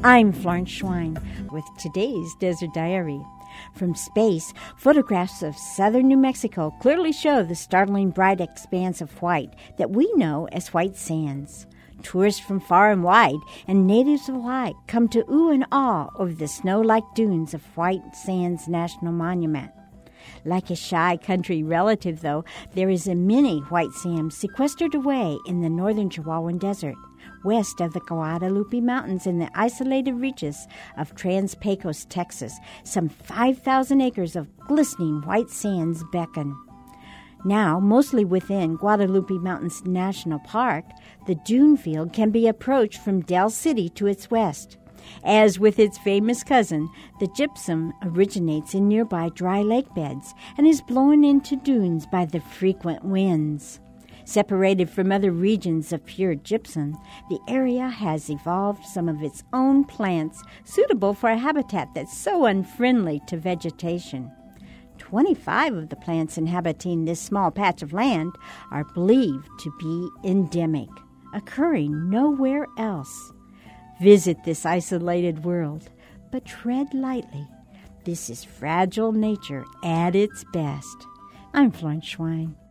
I'm Florence Schwein with today's Desert Diary. From space, photographs of southern New Mexico clearly show the startling bright expanse of white that we know as White Sands. Tourists from far and wide and natives alike come to ooh and ah over the snow-like dunes of White Sands National Monument. Like a shy country relative, though, there is a mini White Sands sequestered away in the northern Chihuahuan Desert, west of the Guadalupe Mountains in the isolated reaches of Trans-Pecos, Texas. Some 5,000 acres of glistening white sands beckon. Now, mostly within Guadalupe Mountains National Park, the dune field can be approached from Del City to its west. As with its famous cousin, the gypsum originates in nearby dry lake beds and is blown into dunes by the frequent winds. Separated from other regions of pure gypsum, the area has evolved some of its own plants suitable for a habitat that's so unfriendly to vegetation. 25 of the plants inhabiting this small patch of land are believed to be endemic, occurring nowhere else. Visit this isolated world, but tread lightly. This is fragile nature at its best. I'm Florence Schwein.